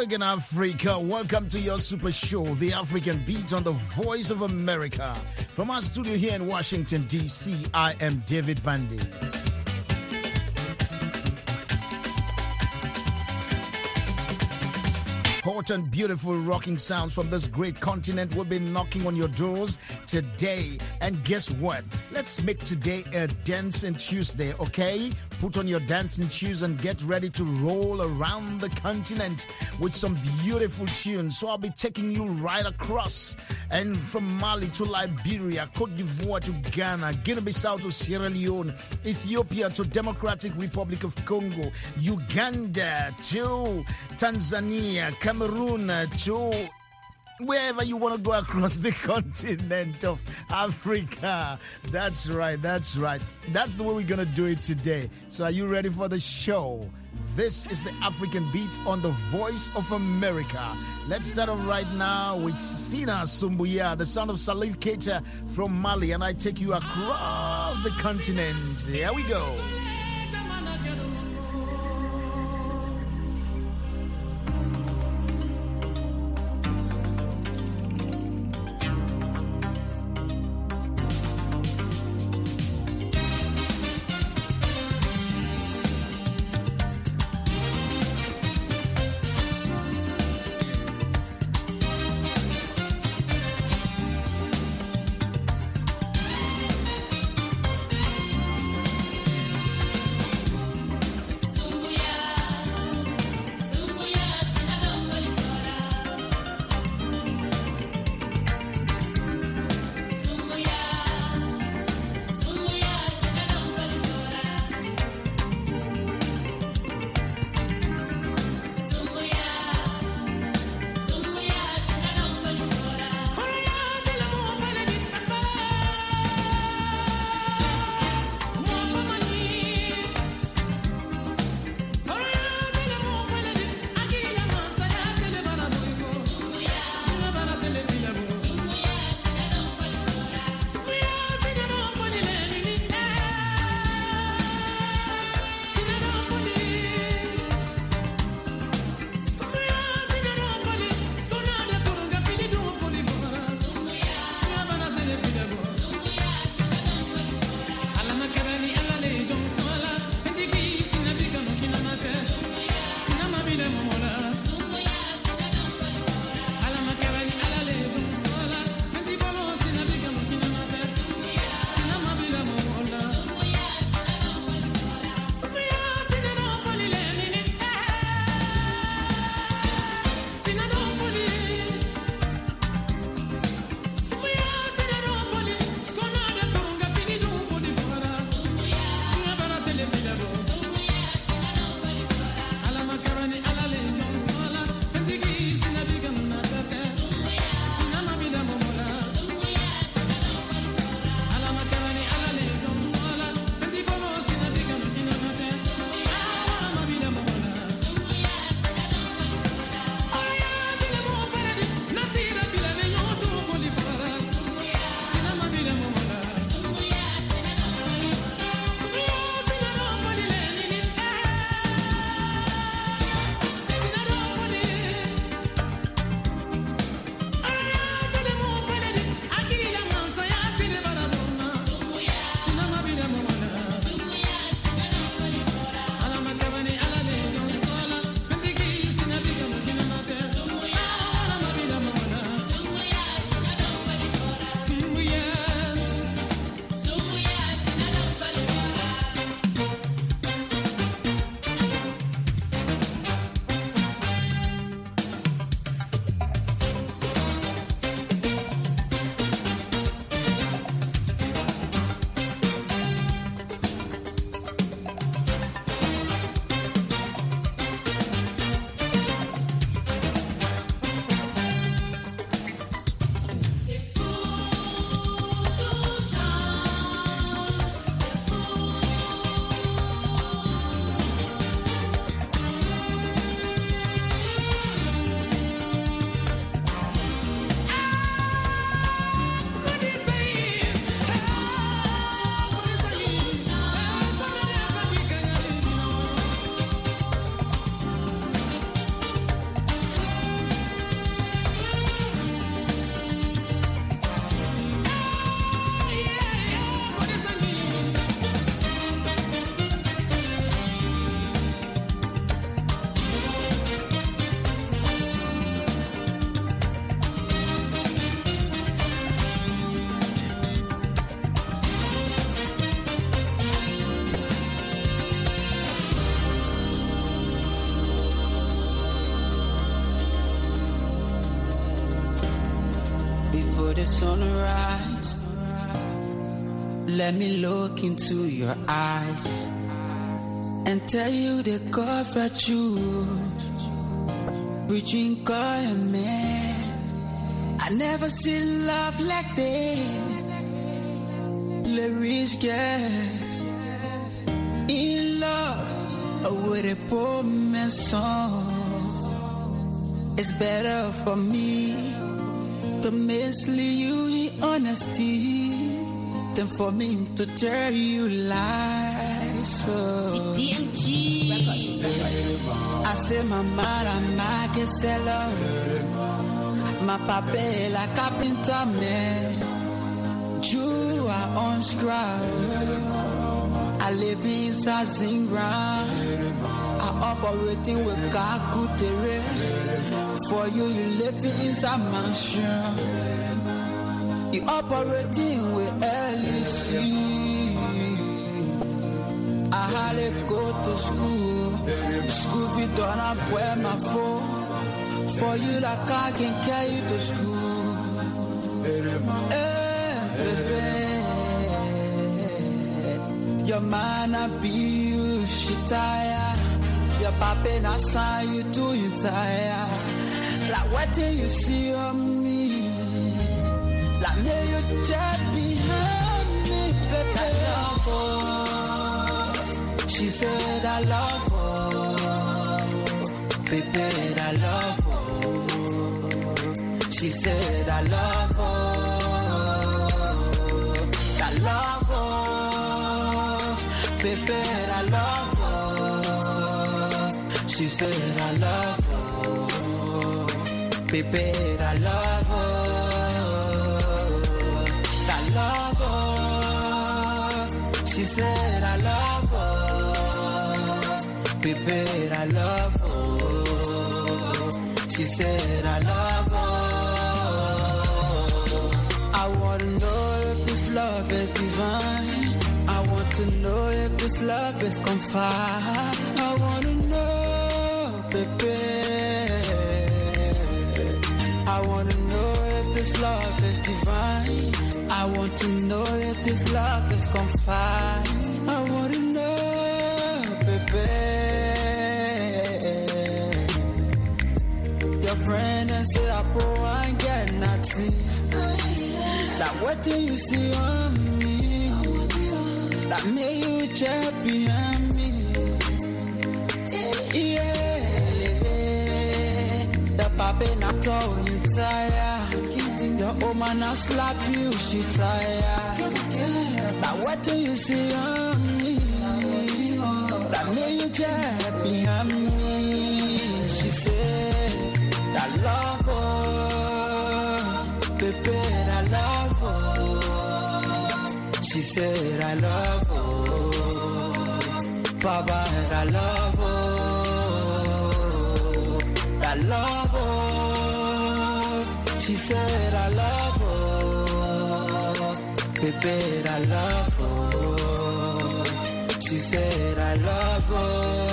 again, Africa. Welcome to your super show, The African Beat on the Voice of America. From our studio here in Washington, D.C., I am David Vandy. Hot and beautiful rocking sounds from this great continent will be knocking on your doors today. And guess what? Let's make today a Dancing Tuesday, okay? Put on your dancing shoes and get ready to roll around the continent with some beautiful tunes. So I'll be taking you right across, and from Mali to Liberia, Cote d'Ivoire to Ghana, Guinea-Bissau to Sierra Leone, Ethiopia to Democratic Republic of Congo, Uganda to Tanzania, Cameroon to wherever you want to go across the continent of Africa. That's right. That's the way we're going to do it today. So are you ready for the show? This is the African Beat on the Voice of America. Let's start off right now with Sina Sumbuya, the son of Salif Keita from Mali, and I take you across the continent. Here we go. the sunrise. Let me look into your eyes and tell you the God that you between God and man. I never see love like this. Le rich girl in love with a poor man's song. It's better for me to mislead you in honesty than for me to tell you lies. So I say my mama que se lo my papa la carpenter man. You are on scribe. I live inside Zingram. I operating with Kakutere. For you, you live inside mansion. You operating with LEC. I hardly go to school. School fees don't have where my phone. For you, like I can carry you to school. Baby, your man I be you, she tired. Your papa not sign you to you tired. Like what do you see on me? Like me you just behind me, baby. She said I love her, baby, I love her. She said I love her, I love her, baby, I love her. She said I love her, baby, I love her, I love her. She said I love her, baby, I love her. She said I love her. I want to know if this love is divine. I want to know if this love is confided. I want to know, baby. I want to know if this love is divine. I want to know if this love is confided. I want to know, baby. Your friend and say I poor and get nothing. Like what do you see on me? That made you champion me. Yeah, the papa not told you tired. Your woman not slap you, she tired. Like what do you see on me? That made you champion me. She said I love her, baby, I love her. She said I love her, Baba, I love her, I love her. She said I love her, baby, I love her. She said I love her.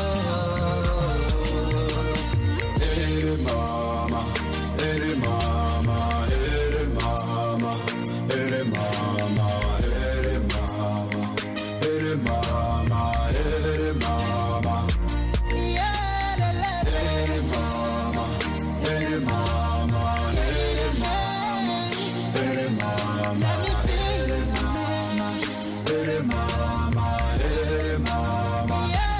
Hey mama, hey mama, hey mama, hey mama, hey mama, hey mama, hey mama. Yeah, hey mama, hey mama, hey mama, hey mama, hey mama, hey mama, hey mama.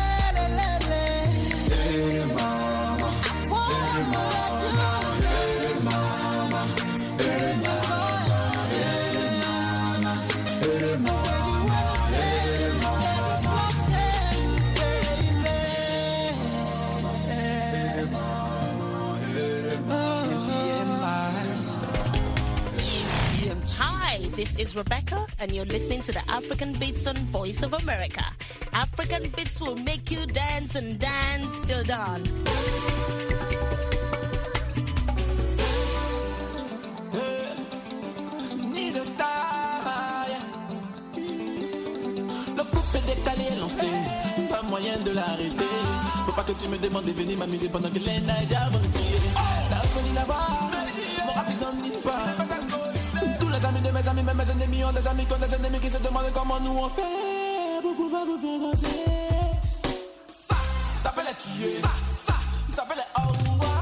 This is Rebecca, and you're listening to the African Beats on Voice of America. African Beats will make you dance and dance till dawn. Le couple est décalé et lancé, pas moyen de l'arrêter. Faut pas que tu me demandes de venir m'amuser pendant que les Naïdia vont me tirer. La folie là-bas, mon rapide n'en nie pas. de mes amis, même mes ennemis ont des amis qui ont des ennemis qui se demandent comment nous on fait pour pouvoir vous faire danser. Ça s'appelle les tuer, ça s'appelle les aouwa.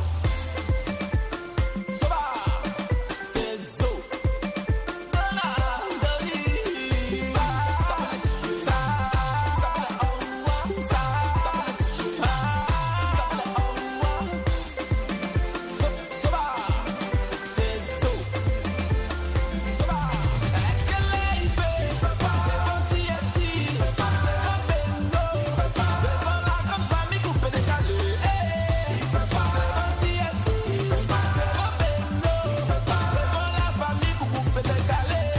Soba, c'est zo. Dona, doni. Ça s'appelle les tuer, ça s'appelle les aouwa. Ça s'appelle les tuer, ça s'appelle les aouwa. Soba, c'est zo. Soba, est-ce que les fait papa, c'est bon ici, papa, devant la grande famille coupée décalée. Papa, devant ici, papa, devant la famille coupée décalée.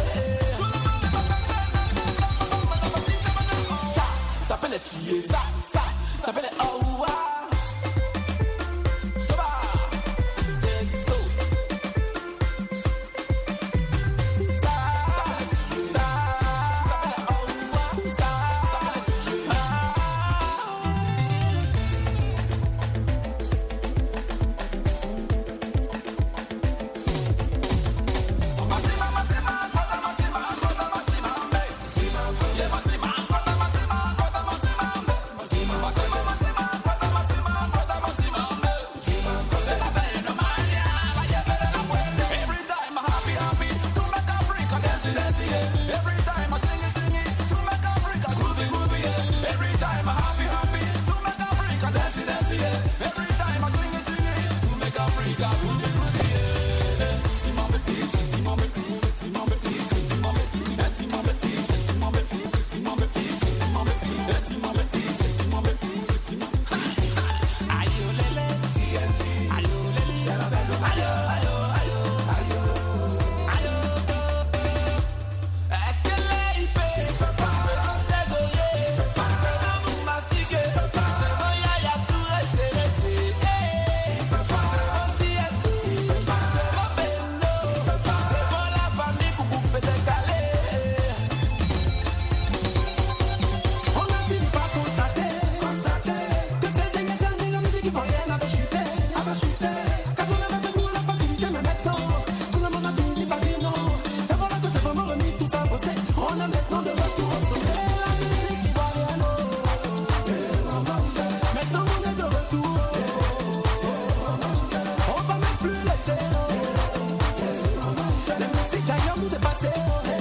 Ça s'appelle les tuer, ça s'appelle les aouwa. Soba, c'est zo. Ça s'appelle les tuer, ça s'appelle les aouwa. Ça s'appelle les tuer. Every time I'm happy, to make Africa dance, yeah. Every time I sing it, to make Africa groovy, yeah. Every time I'm happy, to make Africa dance, yeah. Every time I sing it, to make Africa groovy, yeah. Timon Betis, Timon Betis, Timon Betis, Timon Betis, Timon Betis, Timon Betis, Timon Betis, Timon Betis, Timon Betis, Timon Betis, Timon Betis. Ayo lele, TNT, ayo lele, ayo, ayo, ayo, ayo, ayo. Est-ce que les IP, papa, c'est goyé, papa, vous mastiquez, papa, devant Yaya Touré, c'est rété, papa, devant TNT, papa, devant Bendo, papa, devant la famille coucou pété calé. On n'a fini pas constater que ces dernières années, la musique ivoirienne avait chuté. Quand on avait beaucoup la facilité, mais maintenant, tout le monde a fini par dire non. Et voilà que c'est vraiment remis tout ça bossé. On a maintenant de retour au sommet. La musique ivoirienne, maintenant on est de retour. On va même plus laisser les musiques d'ailleurs nous dépasser.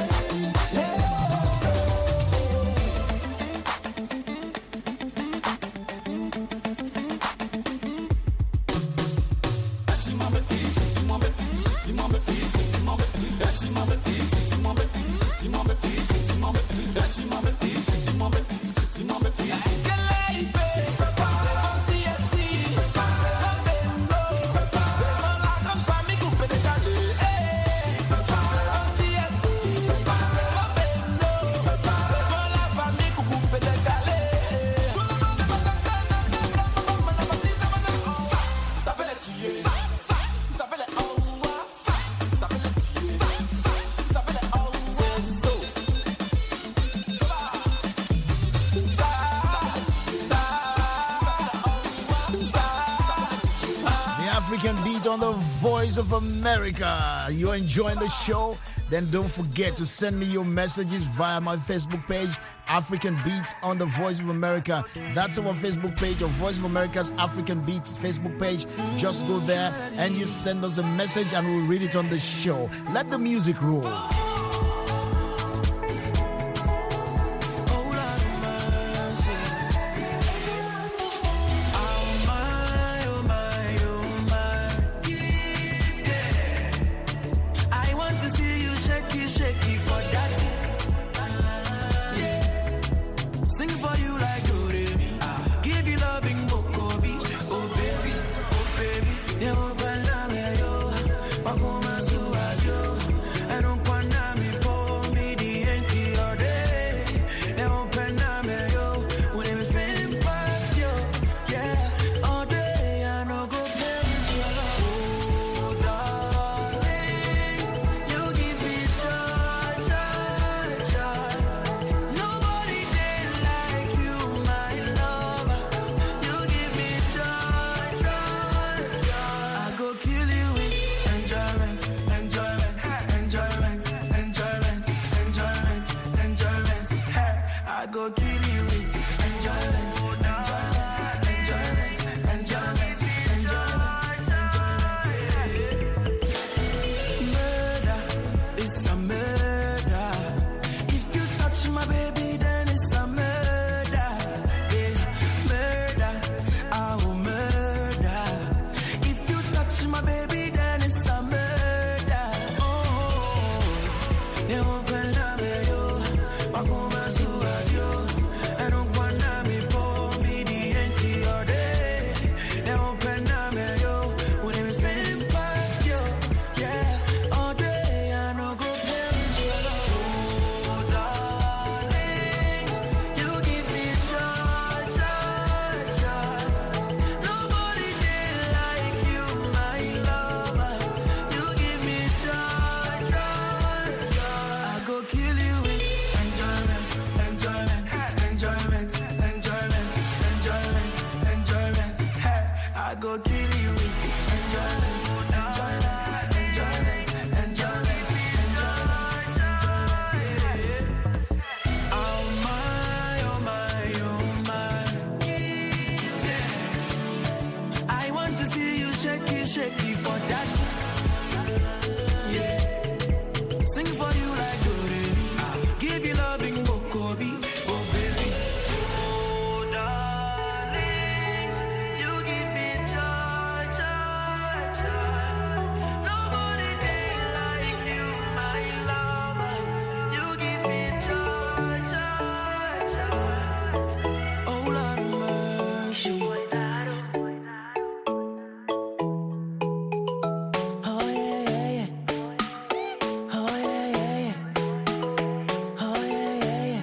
African Beat on the Voice of America. You're enjoying the show? Then don't forget to send me your messages via my Facebook page, African Beats on the Voice of America. That's our Facebook page, or Voice of America's African Beats Facebook page. Just go there and you send us a message and we'll read it on the show. Let the music roll. I don't you with enjoyment, enjoyment, enjoyment, enjoyment, enjoyment. Murder is a murder. If you touch my baby, then it's a murder. Yeah, murder, I will murder. If you touch my baby, then it's a murder. Oh, they open up yo, Makuma Suadio, and Okwana me po me the NT all day. They open up yo, would it be spinning back yo? Yeah, all day I no go play with you. Oh, darling, you give me joy, joy, joy. Nobody did like you, my lover. You give me joy, joy, joy. I go kill you with enjoyment, enjoyment, enjoyment, enjoyment, enjoyment, enjoyment. Hey, I go kill you with enjoyment, enjoyment, enjoyment, enjoyment, enjoyment. Oh my, oh my, oh my. Yeah. I want to see you shaky, shaky for that. Yeah. Sing for you like Doremi. Give you loving Bokobi, oh baby. Oh darling, you give me joy, joy, joy. Nobody did like you, my lover. You give me joy, joy, joy. Oh Lord of mercy. Oh yeah, yeah, yeah. Oh yeah, yeah, yeah. Oh yeah, yeah, yeah.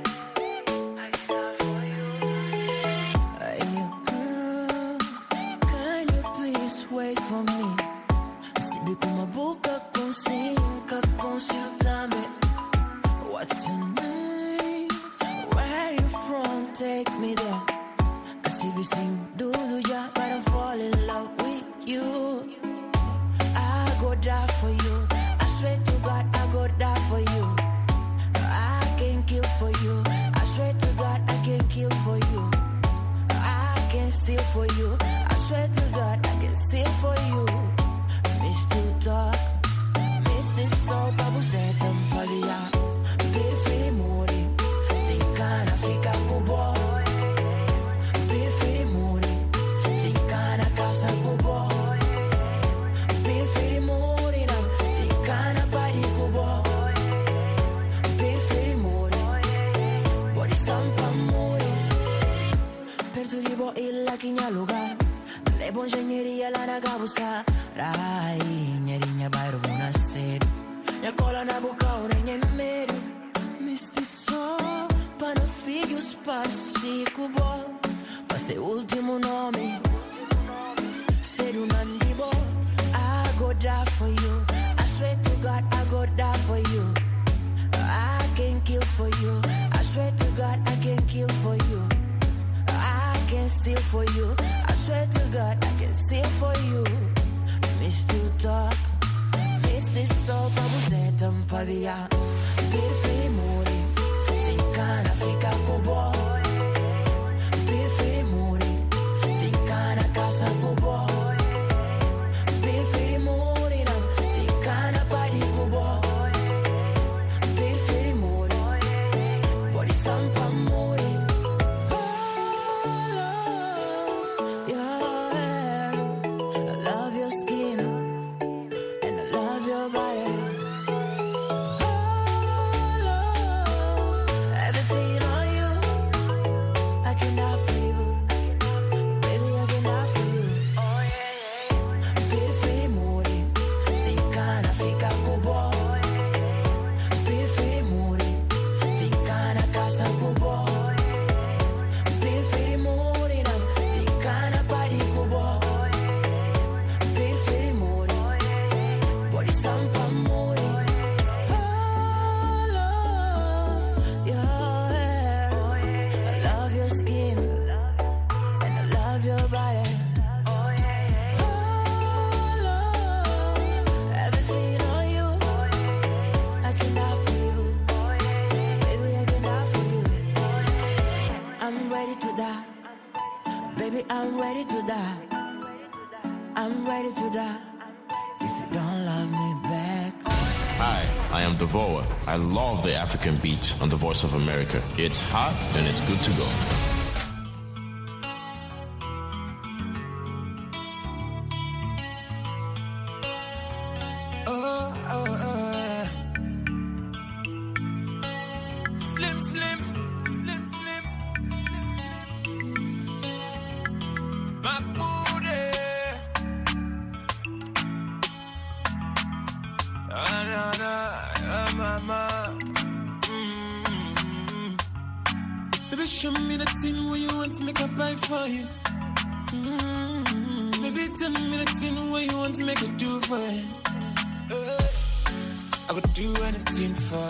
I love for you. Hey, girl, can you please wait for me? Sibi kuma boca consultame. What's your name? Where you from? Take me there. Cause if you sing Duluya, but I fall in love with you. I go die for you. I swear to God, I go die for you. I can kill for you. I swear to God, I can kill for you. I can steal for you. I swear to God, I can steal for you. Miss to talk, miss this soul, babu setam palia. Perfetti muri, sincana fica cubo. Perfetti muri, sincana casa cubo. Perfetti muri na, sincana pari cubo. Perfetti muri, body sampa muri. Per tu ribo illa chinya lugar. Le bongegneria la nagabusa. Rai, nyerinya bayro buonasera. Nya cola na boca una nyemeri. Misti so, pano figlio spassi cubo. Ma sei ultimo nome. Sei un andibo. I go die for you. I swear to God, I go die for you. I can kill for you. I swear to God, I can kill for you. I can steal for you. I swear to God, I can steal for you. Miss to talk, miss this soul, babu setam pavia. Perfetti muri, sincana fica cubo. Perfetti muri, sincana casa cubo. Perfetti muri na, sincana pari cubo. Perfetti muri, body sampa muri. I love your skin and I love your body. Oh, ready to die. Baby, I'm ready to die. I'm ready to die. If you don't love me back. Hi, I am Devoa. I love the African beat on the Voice of America. It's hot and it's good to go. Baby, show me the thing where you want to make a buy for you. Baby, tell me the thing where you want to make a do for you. I would do anything for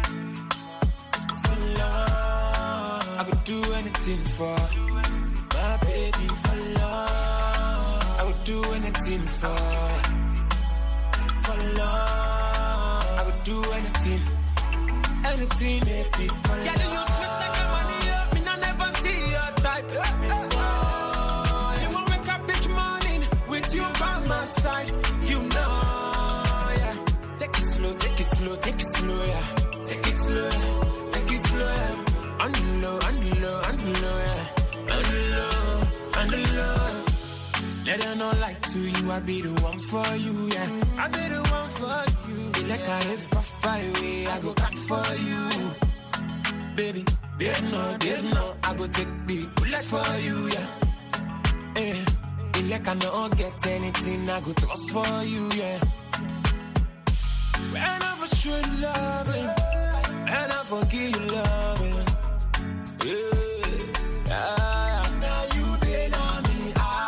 love. I would do anything for my baby, for love. I would do anything for love. I would do anything, baby, for love. Yeah, you sweet like a money up, me not never see your type. You will wake up each morning with you by my side, you know, yeah. Take it slow, take it slow, take it slow, yeah. Take it slow, take it slow, yeah. On the low, on the low, on the low, yeah. On the low, on the low. Let her know like to you, I be the one for you, yeah. I be the one for you. Be like I live for 5 way, I go back for you. Baby, didn't know, I go take the bullet for you, yeah. Eh, be like I don't get anything, I go toss for you, yeah. When I for sure loving, and I forgive you loving, yeah. Now you did on me,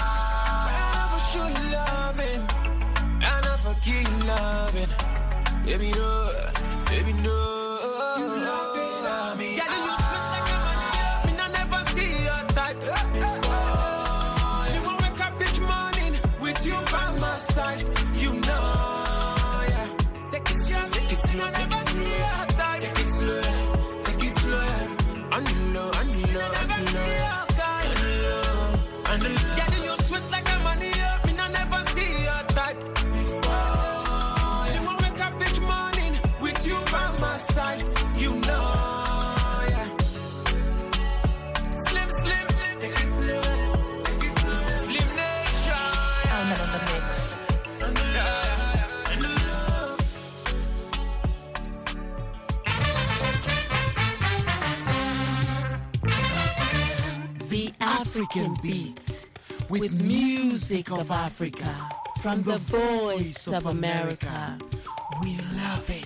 loving, baby, no, baby, no. You love me. Yeah, you sweet like a money, me not never see your type before. You will wake up each morning with you by my side, you know, yeah. Take it slow, take it slow, take it slow, take it slow, take it slow, on the low, on the low, on the low, on the low. Yeah, you sweet like a money, me not never see your type. Side, you know, yeah. Slim, take it slow, take it slow. Slim Nation, I'm in the mix. The African Beat with music of Africa from the Voice of America. We love it.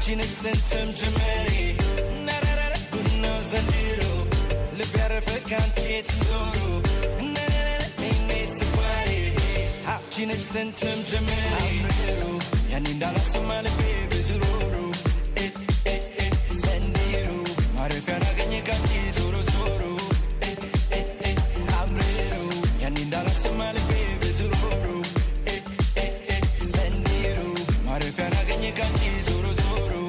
Happiness tentum jemeri. Narara gunno zandiro. Libera fekanti soro. Narara mene square. Happiness tentum jemeri. Yanindala samale baby zoro. Sandiro. Marefana ganye kanti zoro zoro. Amrero. Yanindala samale baby zoro. Sandiro. Marefana ganye kanti zoro zoro.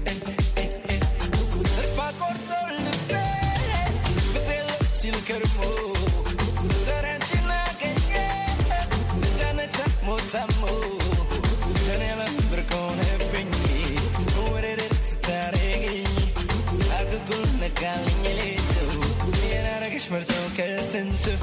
Let's for the bed. Befelo silkermo. Saranchina ganye. Janeta motamo. Janela berkone penyi. Uwere staregi. Aku gulna kalinye tu. Yara kishmerto kesentu.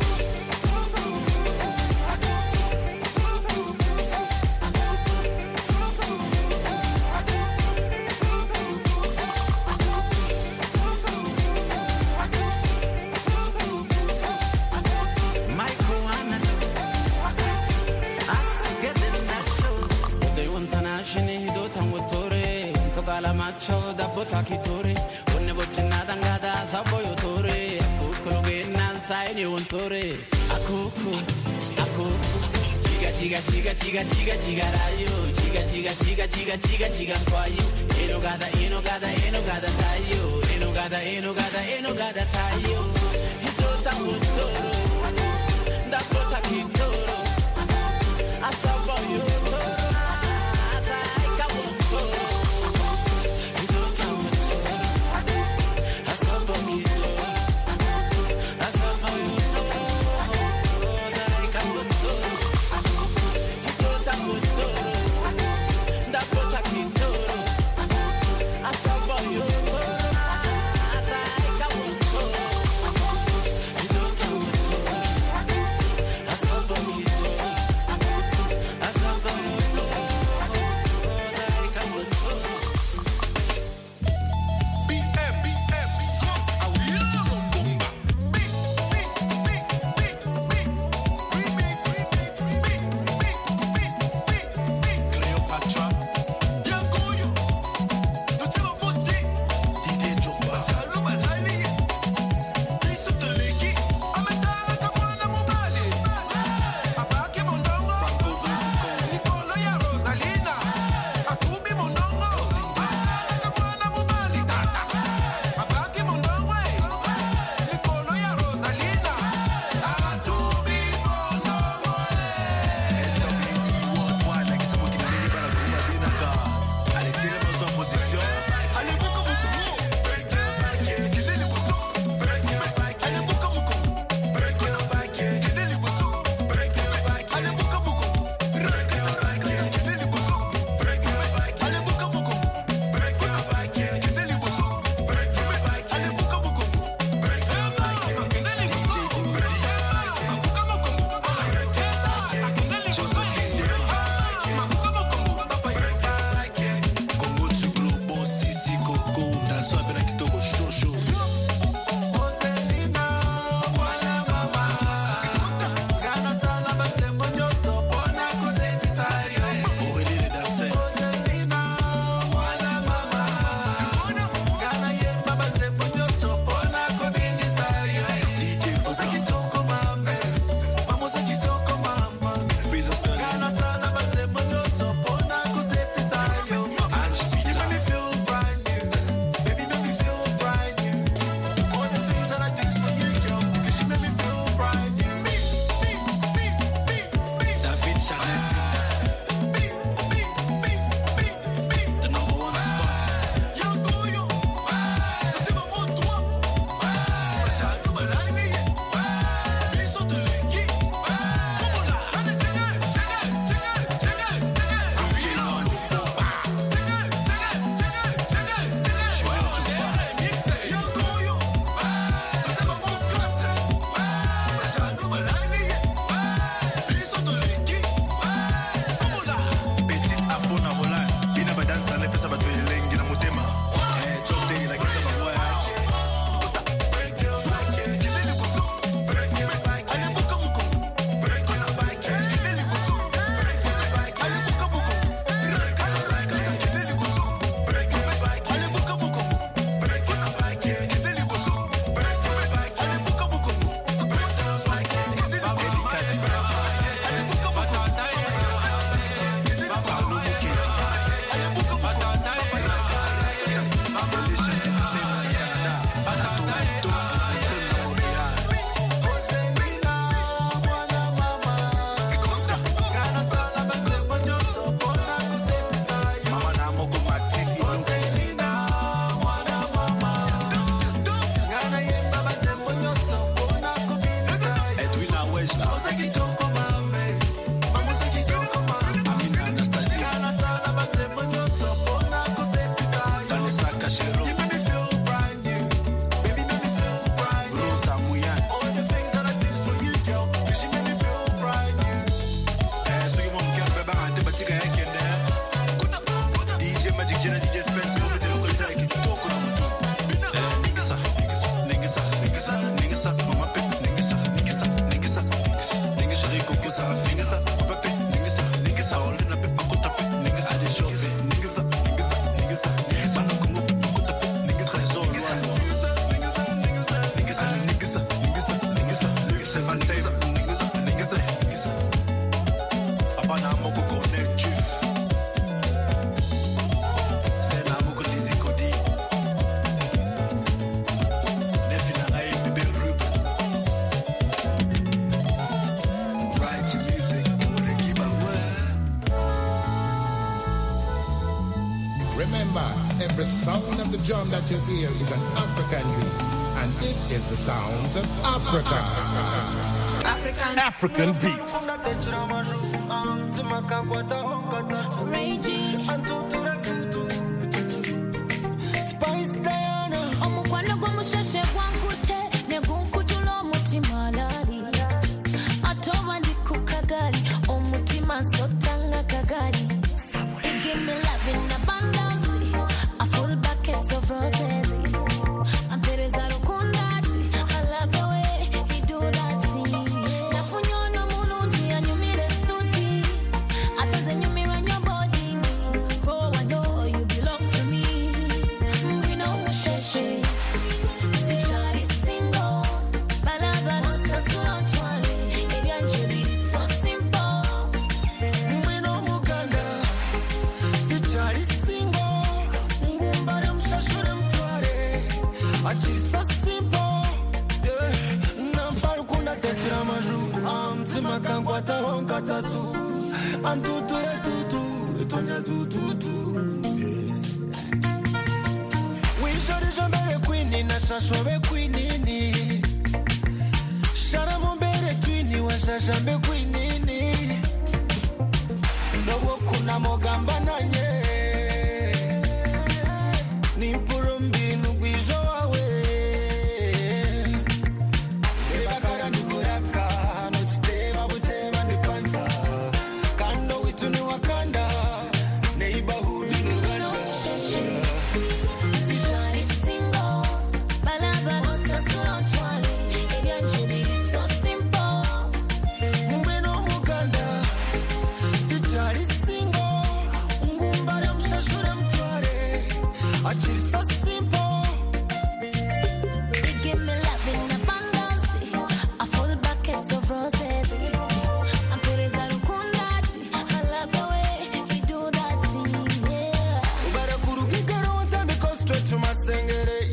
Macho da botakitore, onne bochina dangada saboyo tore, akukulu genan saini untore, akuku, chiga rayo, chiga kwayo, enogada tayo, enogada tayo, hidota utoro, da botakitoro, asaboyo toro, asaika utoro. Remember, every sound of the drum that you hear is an African beat. And this is the sounds of Africa. African beats. Spice Diana. Omukwano gumusheshe gwankute ne gunkutula omutima lali. Atoba ndi ku kagali omutima sotanga kagali. It give me love in abundance, a full bucket of roses. And Teresa Rukundati, I love the way he do that thing. Nafunyono mulungi anyumire suti, ataze nyumira your body. Oh, I know you belong to me. We know sheshe, si chari single, balabala sasura twale, ebyanje so simple. We know muganda. Sichari single, ngumbare mshashure mtware. Achiri so simple, yeah. Namparu kuna techira maju, mtima kankwata honka tatu. Antutu ya tutu, etonya tutu, yeah. Wishori jambere kwini na shashobe kwinini. Shara mumbere twini wa shashambe kwinini. Nobo kuna mogamba nanye Nimpuro mbiri nugwijo wawe Ebakara nukuraka Nochiteba buteba nipanda Kando witu ni wakanda Neighborhood ni Uganda Sichari single Balabala sasura twale Ebyanje so simple Mweno muganda Sichari single, ngumbare mshashure mtware. Achiri so simple. They give me love in abundance, a full bucket of roses. And Teresa Rukundati, I love the way he do that thing, yeah. Ubare kurugigaro wantambiko straight to masengere.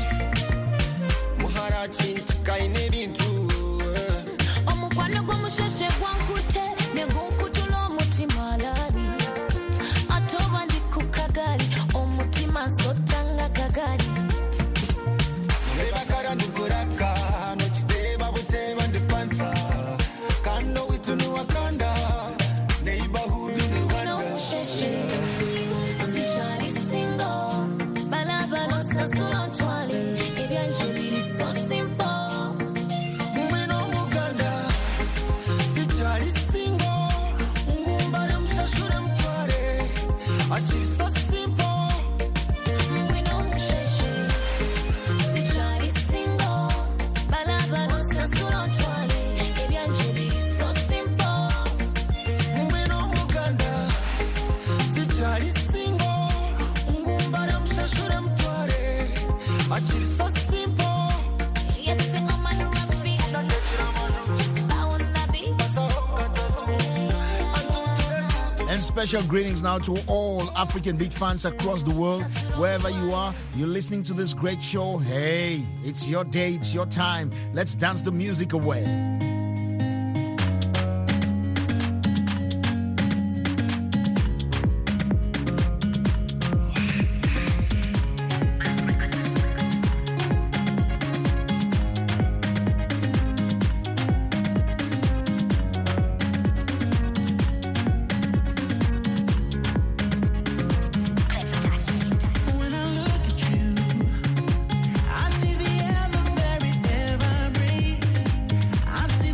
Muharachi ntukaine bintu. Omukwano gumusheshe gwankute ne gunkutula omutima lali. Atoba ndi ku kagali omutima sotanga kagali. Ebakara ndukuraka nochiteba buteba ndipanta. Kando witu ni wakanda neighborhood ni Uganda. Sichari single balabala sasula twale ebyanje so simple. Mweno muganda sichari single ngumbare mshashure mtware. Achiri so simple. Mweno musheshe sichari single balabala sasula twale ebyanje so simple. Mweno muganda sichari single ngumbare mshashure mtware. Achiri so simple. Yes, sing on my Rafi. I wanna be. And special greetings now to all African beat fans across the world. Wherever you are, you're listening to this great show. Hey, it's your day, it's your time. Let's dance the music away. When I look at you, I see the ever buried air I breathe. I see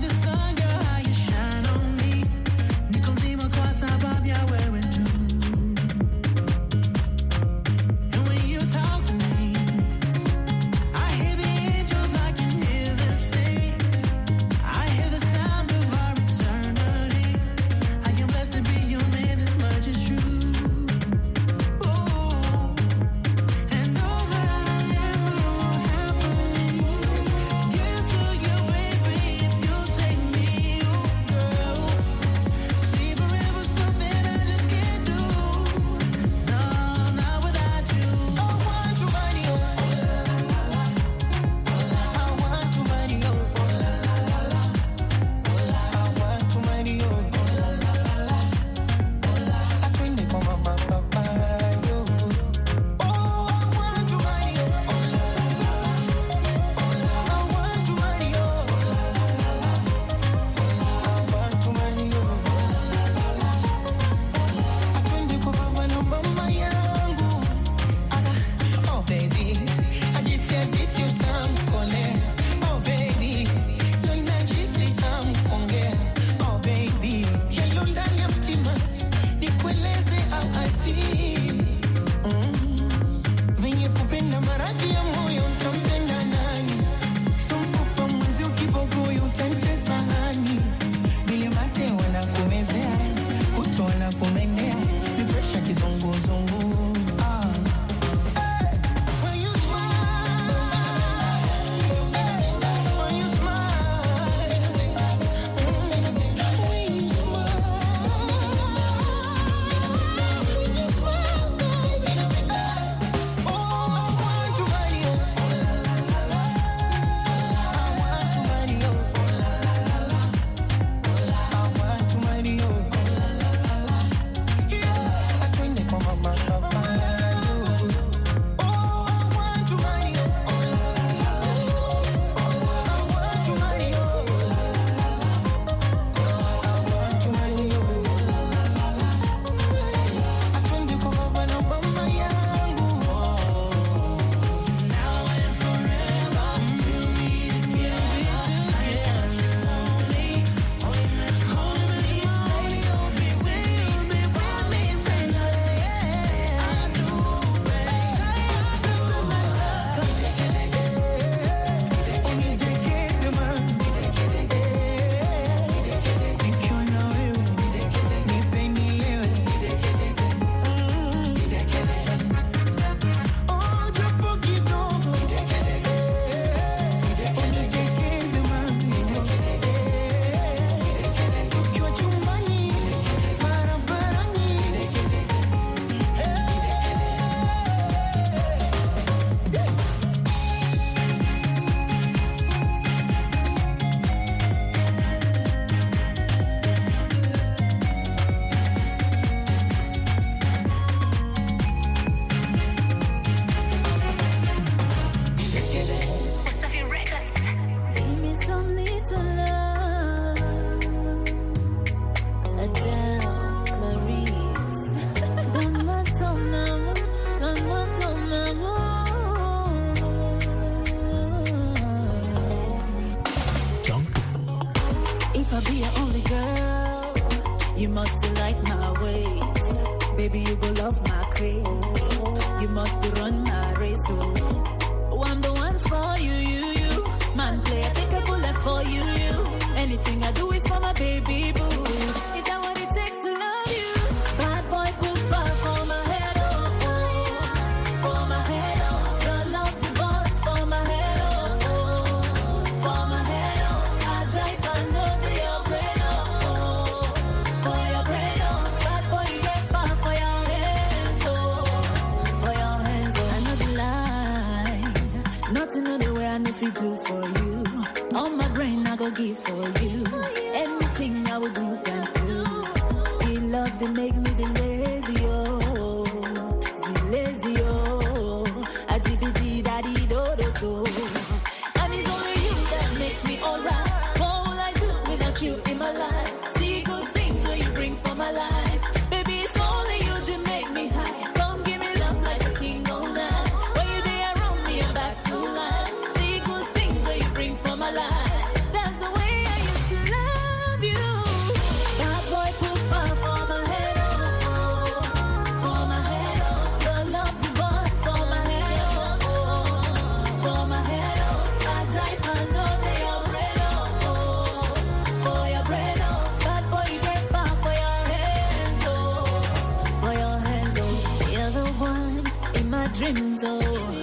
baby, you go love my craze. You must run my race, oh, I'm the one for you, you. Man, play a pick a bullet for you. Anything I do is for my baby boo. Is that what it takes to love you? Bad boy, put fire for my head, oh, for my head, oh. Your love to burn for my head, oh, for my head, oh. I die if I know that you're great, oh, for your great, oh. Bad boy, you get fire for your hands, oh, for your hands, oh. I know the lie, nothing on the way I know if you do for you. All my brain I go give for you. Anything I will do thanks to. The love they make me the lazy, oh, the lazy, oh. I DPT daddy do. And it's only you that makes me alright. What will I do without you in my life? See good things when you bring for my life. Baby, it's only you that make me high. Come give me love like a king all night. When you're there around me, I'm back to life. See good things when you bring for my life. That's the way I used to love you. Bad boy, put fire for my head, oh, for my head, oh. Your love to burn for my head, oh, for my head, oh. I die if I know that you're bread, oh, for your bread, oh. Bad boy, you get fire for your hands, oh, for your hands, oh. You're the one in my dreams, oh.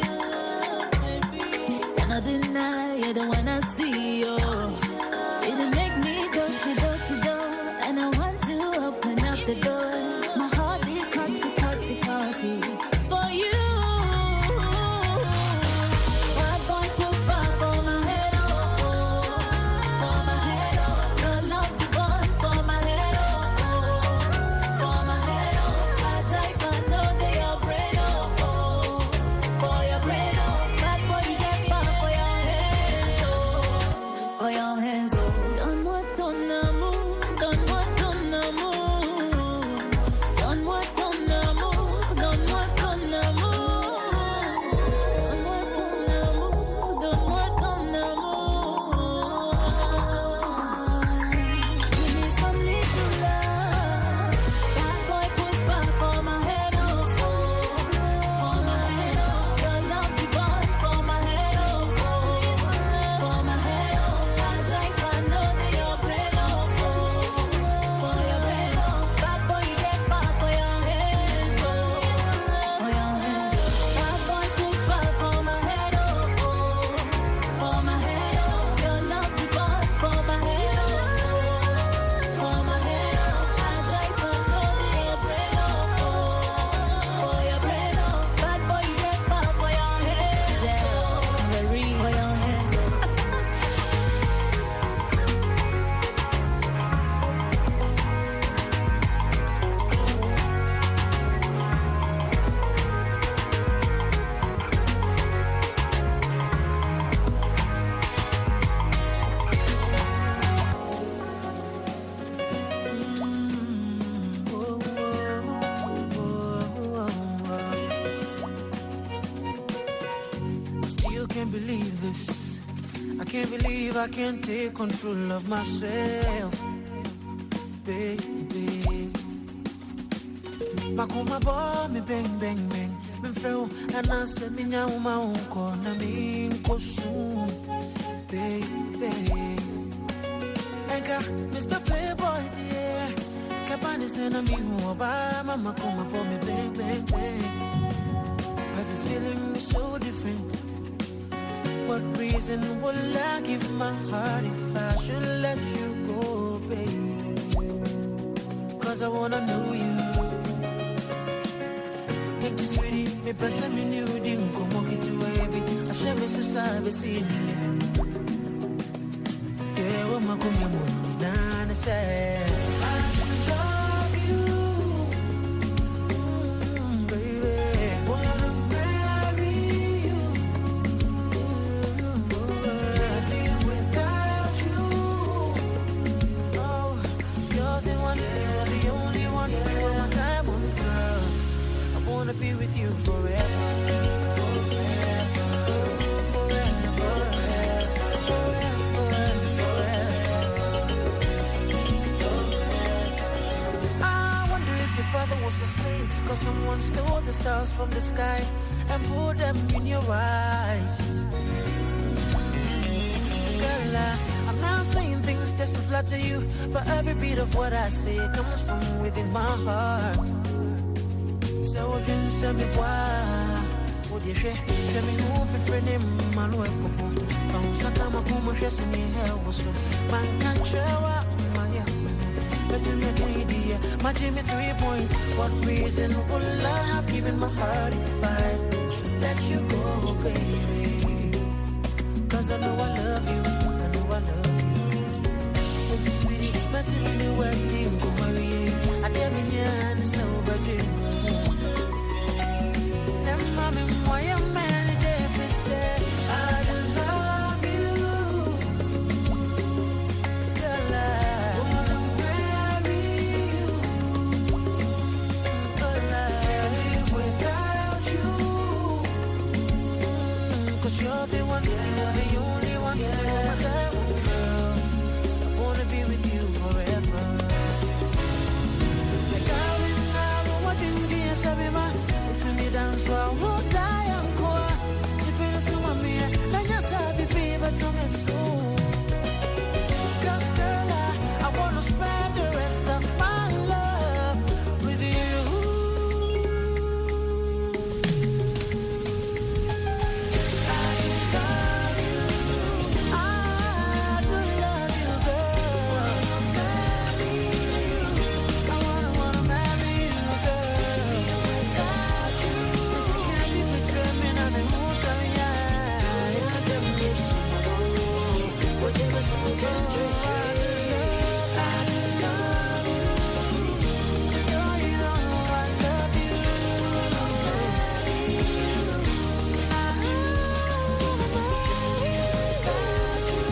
Cannot deny you're the one I see, oh. It'll make me go to door, and I want to open up the door. My heart is cutty for you. Bad boy, put fire for my head, oh, for my head, oh. Your love to burn for my head, oh, for my head, oh. I die if I know that you're bread, oh, for your bread, oh. Bad boy, you get fire for your hands, oh, for your hands, oh. Don't want to know, don't want to know, don't want to know, don't want to know, don't want to know, don't want to know. Give me some little love. Bad boy, put fire for my head, oh, for my head, oh. Your love to burn for my head, oh, for my head, oh. I die if I know that you're bread, oh, for your bread, oh. Bad boy, you get fire for your hands, oh, for your hands, oh. Bad boy, put fire for my head, oh, for my head, oh. Your love to burn for my head, oh, for my head, oh. I die if I know that you're bread, oh, for your bread, oh. Bad boy, you get fire for your hands, oh, for your hands, oh. Still can't believe this. I can't believe I can't take control of myself, baby. Makuma bo me bang bang bang. Me freo anase me nyauma unko na me nkosu, baby. Enka Mr. Playboy, yeah. Kapani sena mi huoba mama kuma bo me bang bang bang. But this feeling is so different. What reason will I give my heart if I should let you go, baby? Cause I wanna know you. Take this sweetie, me pass me new ding, come on, get to baby. I share me so sad, see me. Yeah, what my come on, Nana said. Be with you forever. father was a saint, cause someone stole the stars from the sky and put them in your eyes. Girl, I'm not saying things just to flatter you, but every beat of what I say comes from within my heart. So I can tell me why. Would you share? Tell me who for friend him, man, who found Sakama Kumashes in your hair was so. Man can't show up, my but in the idea, my Jimmy 3 points. What reason will I have given my heart if I let you go, baby? Cause I know I love you, I know I love you. Oh, sweetie, but in the wedding, go marry. I tell me, yeah, and so bad. And mommy, why a man, Jeffrey said, I don't love you. Girl, I wanna marry you. Girl, I live without you. Cause you're the one, you're the only one. You're that one, girl. I wanna be with you forever. Like I will what you need, sabi ma. To me dance so I will die and core. To be the same one me, like I said, baby, but to me soon. Cause girl, I wanna spend the rest of my love with you. I love you. I do love you, girl. Marry you. I wanna marry you, girl. Without you, can't be between me and the moon. I don't miss you. Whatever song can drink. I love you. You know I love you. Marry you. I got you.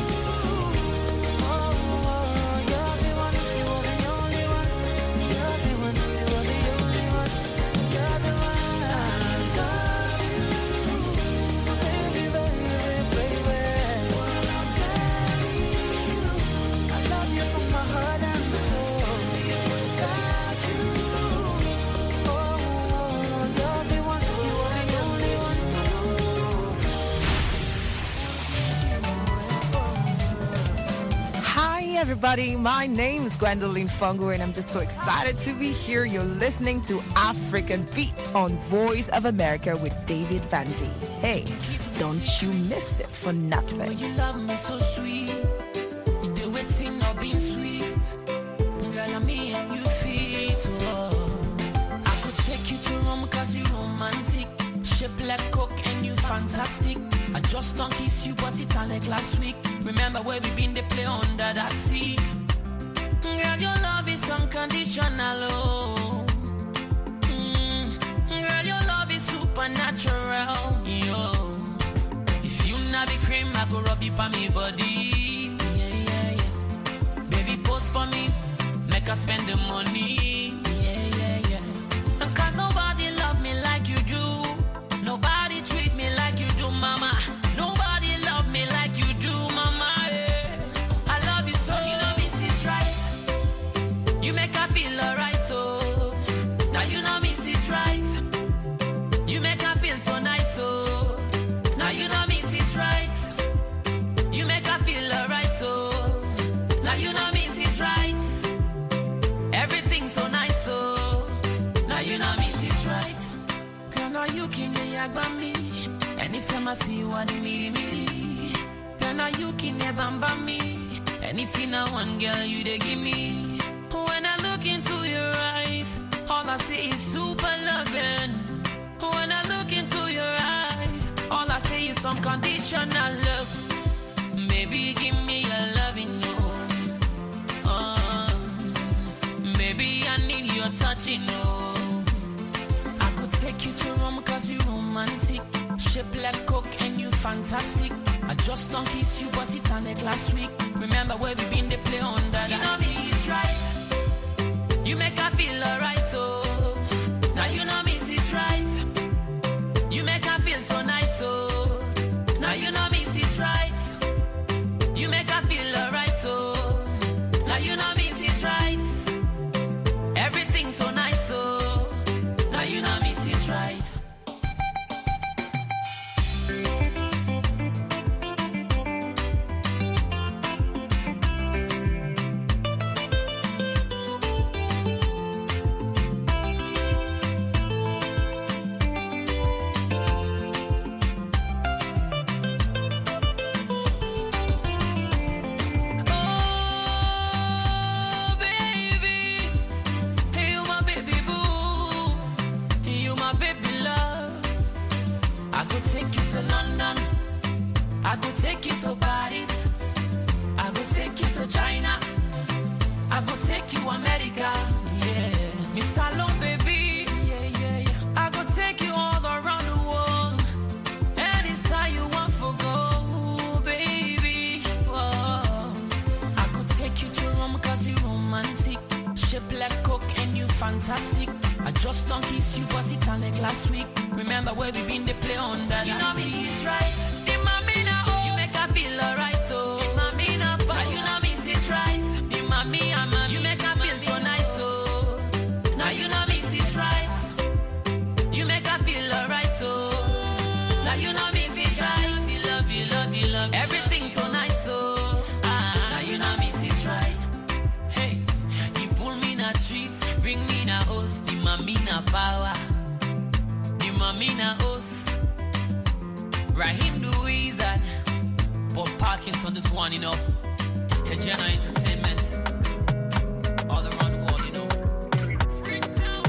Oh, you're the one, you are the only one. You're the one, you are the only one. You're the one. I love you. Baby, baby, baby. I love you from my heart and soul. Got you. Oh, you're the one, you are the only one. Hi, everybody. My name is Gwendolyn Fungo, and I'm just so excited to be here. You're listening to African Beat on Voice of America with David Vandy. Hey, don't you miss it for nothing. Boy, you love me so sweet. You do waiting or being sweet. Girl, I'm me and you fit. Oh. I could take you to Rome cause you romantic. Shape like coke and you fantastic. I just don't kiss you but it's like last week. Remember where we been, they play under that sea. Girl, your love is unconditional, oh. Girl, your love is supernatural, yo. If you not be cream, I go rub you by me body. Yeah, yeah, yeah. Baby, pose for me, make us spend the money. Yeah, yeah, yeah. Cause nobody love me like you do. Nobody treat me like you do, mama. Nobody love me like you do, mama. Yeah. I love you so, you know this is right. You make her feel alright, oh. Now you know this is right. You make her feel so nice, oh. Now you know this is right. You make her feel alright, oh. Now you know this is right. Everything's so nice, oh. Now you know this is right. Girl, now you can yagba me. Anytime I see you, I need me. Girl, now you can bamba me. Anything I want, girl, you they give me. When I look into your eyes, all I see is super loving. When I look into your eyes, all I see is unconditional love. Baby, give me your loving, no. Baby, I need your touching, no. I could take you to Rome cause you romantic. Shape like coke and you fantastic. I just don't kiss you but it's like last week. Remember where we been, they play under that. You know this is right. You make her feel alright, oh. Now you know this is right. You make her feel so nice, oh. Now you know this is right. You make her feel alright, oh. Now you know this is right. Everything's so nice, oh. fantastic. I just don't kiss you, but it's on last week. Remember where we been the play on that. You know me, it's right. The mommy now, oh. You make her feel alright, oh. The mommy now, now you know me, it's right. The mommy, you make her feel so nice, oh. Now you know me, it's right. You make her feel alright, oh. Now you know me, it's right. You love, you love, you love. Everything so nice, oh. Now you know me, it's right. Hey, you pull me in a streets, bring me in a house. The mommy na power. The mommy na house. Raheem the Wizard. Bob Parkins on this one, you know. Kajana Entertainment. All around the world, you know. Freak sound.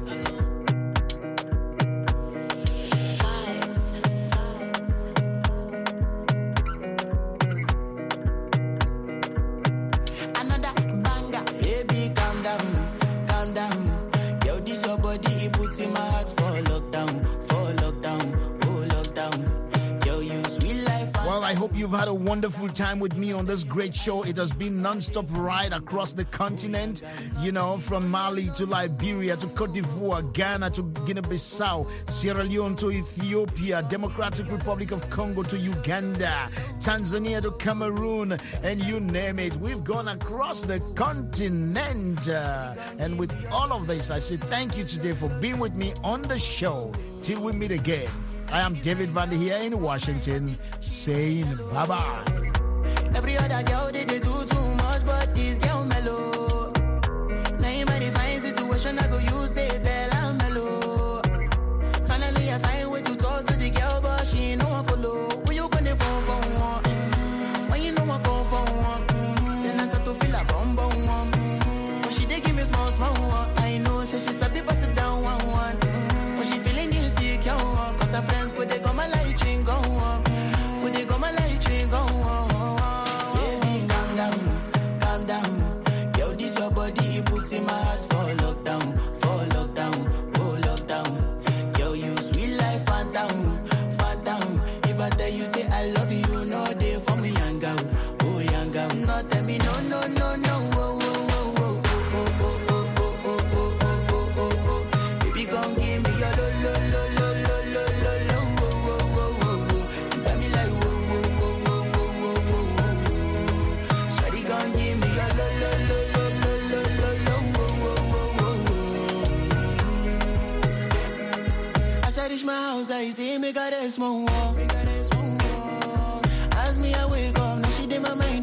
Another banger. Baby, calm down, calm down. Yo, this your body, it puts in my heart for lockdown, oh lockdown. Yo, you sweet life. Well, I hope you've had a wonderful time with me on this great show. It has been non-stop ride across the continent, you know, from Mali to Liberia to Cote d'Ivoire, Ghana to Guinea-Bissau, Sierra Leone to Ethiopia, Democratic Republic of Congo to Uganda, Tanzania to Cameroon, and you name it. We've gone across the continent. And with all of this, I say thank you today for being with me on the show. Till we meet again. I am David Vandy here in Washington saying bye-bye. Every other girl they do too much, but this girl mellow. Now in my fine situation, I go use they tell I'm mellow. Finally, I find way to talk to the girl, but she ain't no one follow. When you gonna phone for one? When you know I go for one? Then I start to feel a bum bum one. But she they give me small one. I know, say she's a bit sit down one. But she feeling insecure, cause her friends go they go my light ring go on. Go they go my light ring go on. Baby, calm down. Yo, this your body, it puts in my heart for lockdown, oh lockdown. Yo, you sweet life, phantom. If I tell you say I love you, no day for me, young girl, oh young girl. No tell me no, oh. Baby, gon' give me your lo. You got me like Shawty gon' give me your lo. As I reach my house, I see me got a small wall. As me I wake up, now she did my mind.